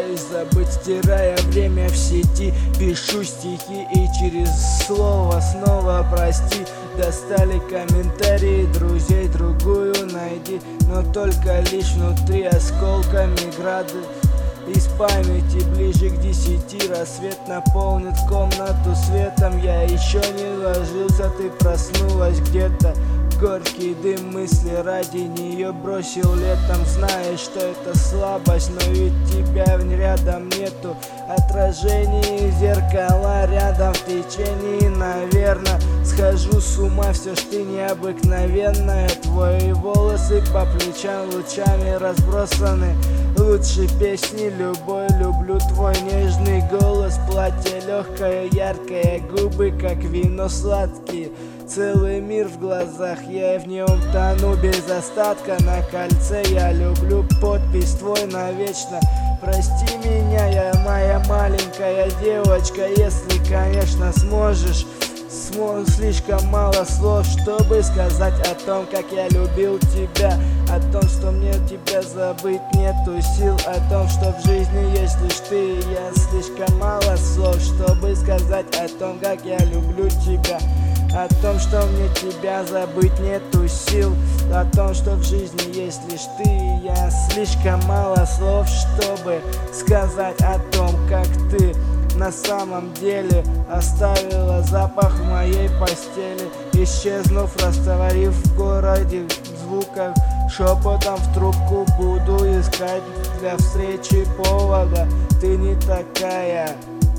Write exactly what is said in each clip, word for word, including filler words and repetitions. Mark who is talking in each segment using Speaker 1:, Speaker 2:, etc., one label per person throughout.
Speaker 1: Пытаюсь забыть, стирая время в сети. Пишу стихи и через слово снова прости. Достали комментарии друзей, другую найди, но только лишь внутри осколками грады. Из памяти ближе к десяти рассвет наполнит комнату светом. Я еще не ложился, ты проснулась где-то. Горький дым мысли ради нее бросил летом. Знаешь, что это слабость, но ведь тебя рядом нету. Отражение зеркала рядом в течение, наверно. Схожу с ума, все ж ты необыкновенная. Твои волосы по плечам лучами разбросаны. Лучше песни любой, люблю твой нежный голос. Платье легкое, яркое, губы как вино сладкие. Целый мир в глазах, я в нем тону без остатка. На кольце я люблю подпись твой навечно. Прости меня, я моя маленькая девочка, если, конечно, сможешь. Смо слишком мало слов, чтобы сказать о том, как я любил тебя. О том, что мне тебя забыть нету сил. О том, что в жизни есть лишь ты. Я слишком мало слов, чтобы сказать о том, как я люблю тебя. О том, что мне тебя забыть нету сил. О том, что в жизни есть лишь ты. Я слишком мало слов, чтобы сказать о том, как ты на самом деле оставила запах в моей постели. Исчезнув, растворив в городе звуках, шепотом в трубку буду искать для встречи повода. Ты не такая,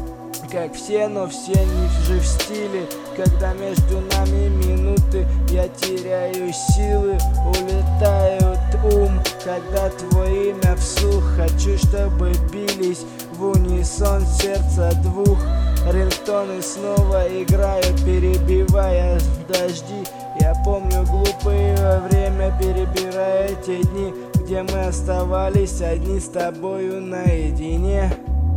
Speaker 1: как все, но все не же в стиле. Когда между нами минуты, я теряю силы, улетает ум, когда твое имя вслух. Хочу, чтобы бились в унисон сердца двух. Рингтоны снова играют, перебивая дожди. Я помню глупое время, перебирая те дни, где мы оставались одни с тобою наедине.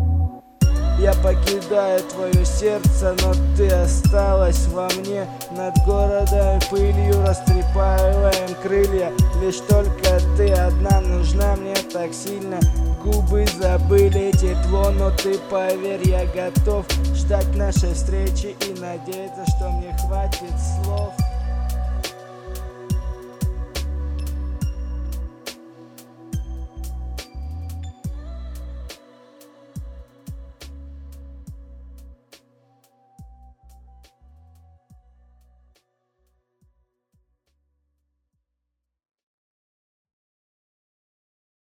Speaker 1: Я покидаю твое сердце, но ты осталась во мне. Над городом пылью растрепаем крылья. Лишь только ты одна нужна мне так сильно. Губы забыли тепло, но ты поверь, я готов ждать нашей встречи и надеяться, что мне хватит слов.